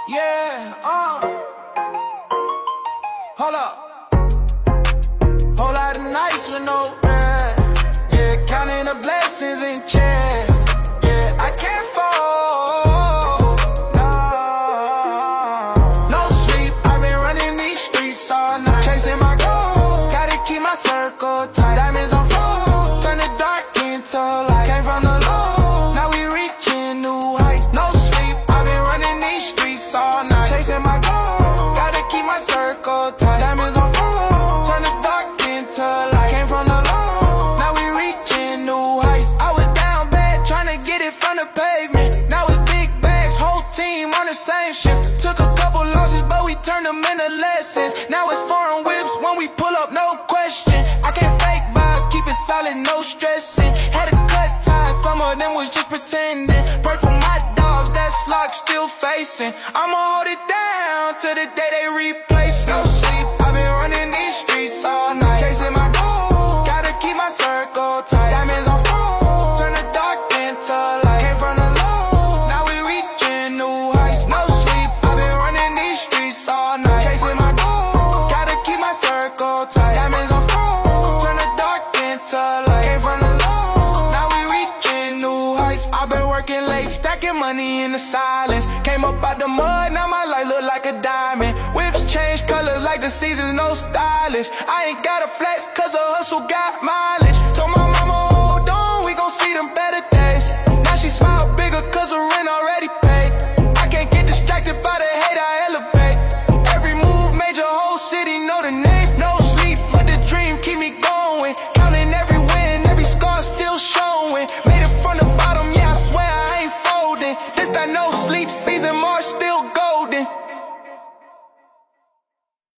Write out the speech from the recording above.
Yeah, hold up. Whole lot of nights with no rest. Yeah, counting the blessings in chest. Yeah, I can't fall. No sleep, I've been running these streets all night, chasing my goal. Gotta keep my circle tight. Diamonds on floor, turn the dark into light. Came from the low, now we reaching new heights. No sleep, I've been running these streets all night, chasing my goal. Gotta keep my circle tight. Diamonds on floor, turn the dark into light. Came from the low, now we reaching new heights. I was down bad, trying to get it from the pavement. Now it's big bags, whole team on the same shift. Took a couple losses, but we turned them into lessons. Now it's foreign whips when we pull up, no question. I can't fake vibes, keep it solid, no stressing. Had a cut tie, some of them was just pretending. Pray for my dogs, that's lock still facing. I'ma hold it down till the day they replace. No sleep, I've been running these streets all night, chasing my goal. Gotta keep my circle tight. Diamonds on floor, turn the dark into light. Came from the low, now we reaching new heights. No sleep, I've been running these streets all night, chasing my goal. Gotta keep my circle tight. Diamonds on floor, turn the dark into light. Came from the low, now we reaching new heights. I've been working late, stacking money in the silence. Came up out the mud, now my life look like a diamond. Whips change colors like the seasons, no stylish. I ain't got a flex cause the hustle got mileage. Told my mama, hold on, we gon' see them better days. Now she smile bigger cause the rent already paid. I can't get distracted by the hate, I elevate. Every move made your whole city know the name. No sleep, but the dream keep me going. Counting every win, every scar still showing. Made it from the bottom, yeah, I swear I ain't folding. This that no sleep season.